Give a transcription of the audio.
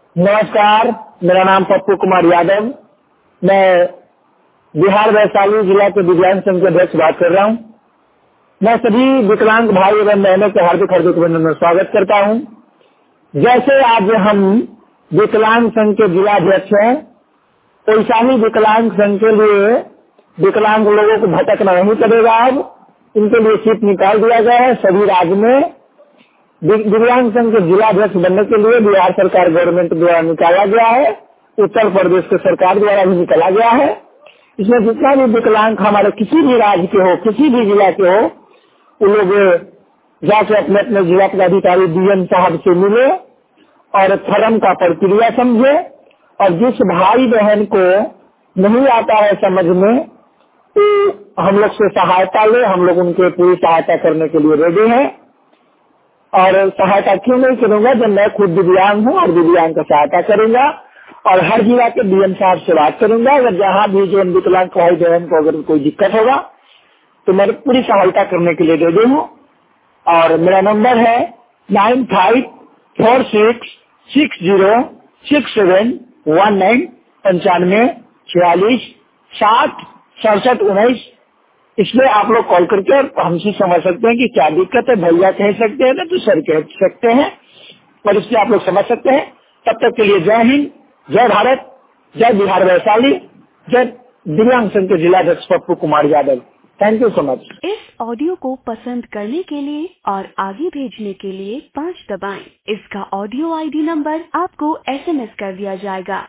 नमस्कार, मेरा नाम पप्पू कुमार यादव। मैं बिहार वैशाली जिला के दिव्यांग संघ के अध्यक्ष बात कर रहा हूँ। मैं सभी विकलांग भाई एवं बहनों के हार्दिक हार्दिक अभिनंदन में स्वागत करता हूँ। जैसे आज हम विकलांग संघ के जिलाध्यक्ष हैं, वैसा ही विकलांग संघ के लिए विकलांग लोगों को भटकना नहीं पड़ेगा। अब इनके लिए सीट निकाल दिया गया है। सभी राज्य में दिव्यांग संघ के जिलाध्यक्ष बनने के लिए बिहार सरकार गवर्नमेंट द्वारा निकाला गया है, उत्तर प्रदेश के सरकार द्वारा भी निकाला गया है। इसमें जितना भी विकलांग हमारे किसी भी राज्य के हो, किसी भी जिला के हो, वो लोग जाके अपने अपने जिला पदाधिकारी डीएम साहब से मिले और फॉर्म का प्रक्रिया समझे, और जिस भाई बहन को नहीं आता है समझने तो हम लोग से सहायता ले। हम लोग उनके पूरी सहायता करने के लिए रेडी हैं। और सहायता क्यों नहीं करूंगा जब मैं खुद दिव्यांग हूँ और दिव्यांग का सहायता करूंगा, और हर जिला के डीएम साहब से बात करूंगा। अगर जहाँ भी जो विकलांग भाई बहन को अगर कोई दिक्कत होगा तो मैं पूरी सहायता करने के लिए रेडी हूँ। और मेरा नंबर है 9546606719 9546606719। इसमें आप लोग कॉल करके हमसे समझ सकते हैं कि क्या दिक्कत है। भैया कह सकते हैं ना तो सर कह सकते हैं, और इससे आप लोग समझ सकते हैं। तब तक के लिए जय हिंद, जय भारत, जय बिहार वैशाली, जय दिव्यांग संघ के जिलाध्यक्ष Pappu Kumar Yadav. Thank you so much. इस ऑडियो को पसंद करने के लिए और आगे भेजने के लिए 5 दबाएं। इसका ऑडियो आईडी नंबर आपको एसएमएस कर दिया जाएगा।